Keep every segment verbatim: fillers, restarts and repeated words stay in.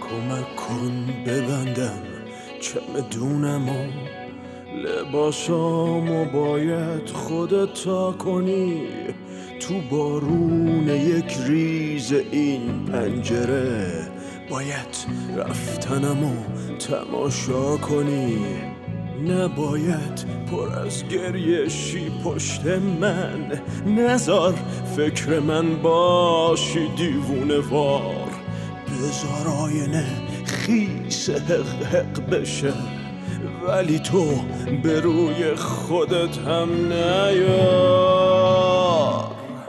کمک کن ببندم چمدونمو، لباسامو باید خودت تا کنی، تو بارون یک ریز این پنجره باید رفتنمو تماشا کنی، نباید پر از گریه شی پشت من، نزار فکر من باشی دیوونه وار، بذار آینه خیس حق حق بشه ولی تو به روی خودت هم نیار.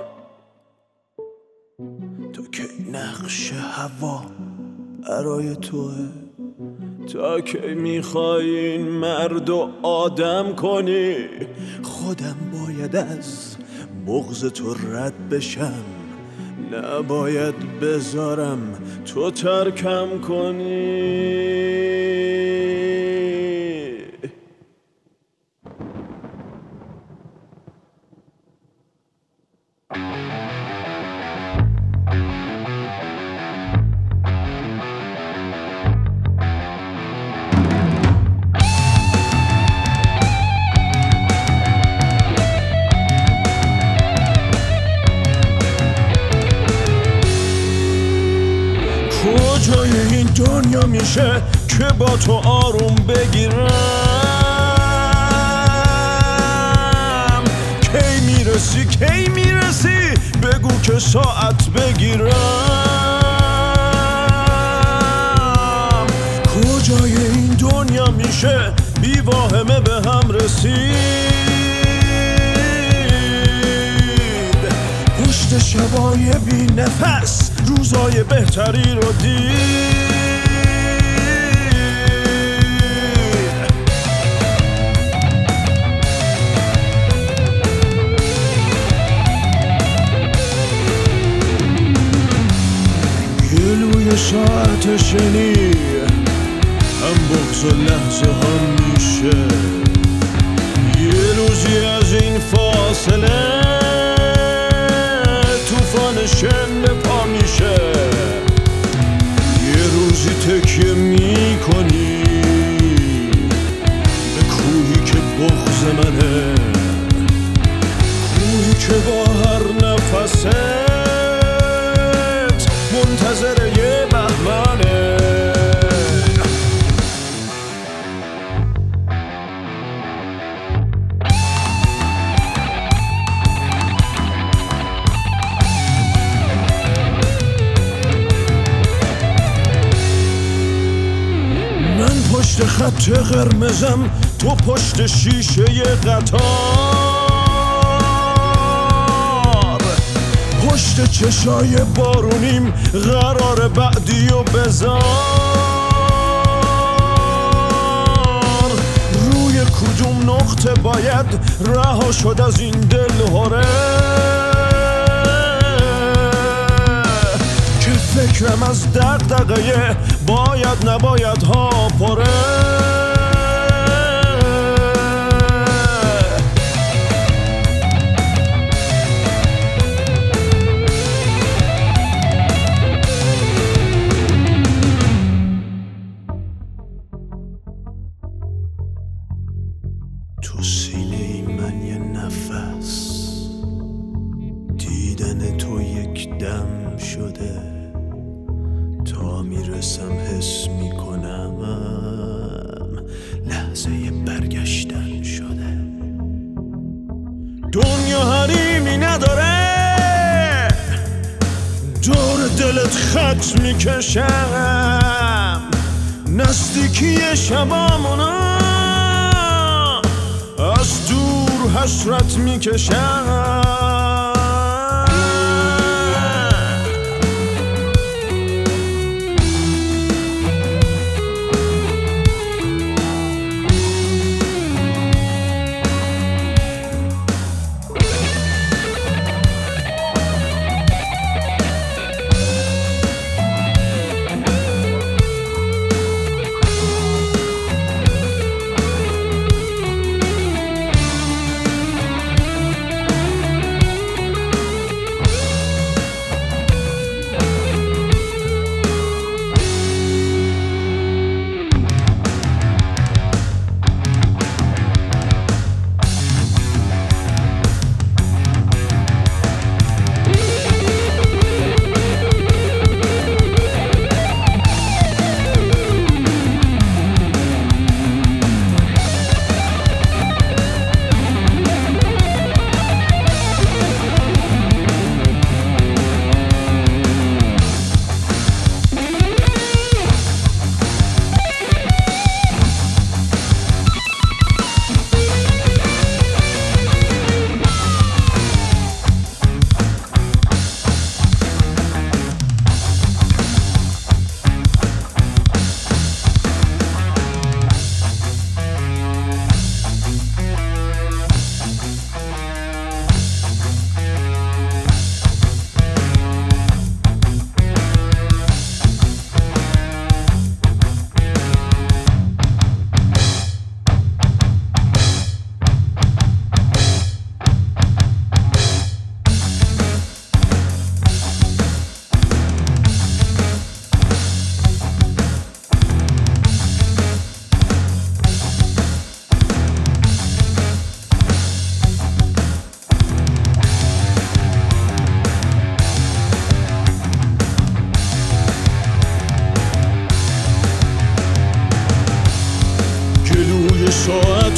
تا کی نقش هوا برای توه، تا کی میخوای این مرد و آدم کنی، خودم باید از بغض تو رد بشم، نباید بذارم تو ترکم کنی. کجای این دنیا میشه که با تو آروم بگیرم، کی میرسی کی میرسی بگو که ساعت بگیرم، کجای این دنیا میشه بی واهمه به هم رسید، پشت شبای بی نفس روزای بهتری رو دید. گلوی ساعت شنی هم بغض و لحظه هم میشه، یه روزی از این فاصله توفان شن پا میشه، یه روزی تکیه میکنی به کوهی که بغض منه، کوهی که با هر نفست منتظر یه بهمنه. پشت خط قرمزم تو پشت شیشه ی قطار، پشت چشای بارونیم قرار بعدی و بذار، روی کدوم نقطه باید رها شد از این دل هره که فکرم از دغدغه باید نباید ها پره. تو سینه من یه نفس، دیدن تو یک دم شده، تا میرسم حس میکنم لحظه برگشتن شده. دنیا حریمی نداره دور دلت خط میکشم، نزدیکی شبامونو از دور حسرت میکشم.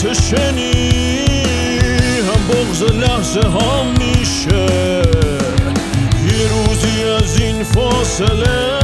شنی هم بغض لحظه ها میشه یه روزی از این فاصله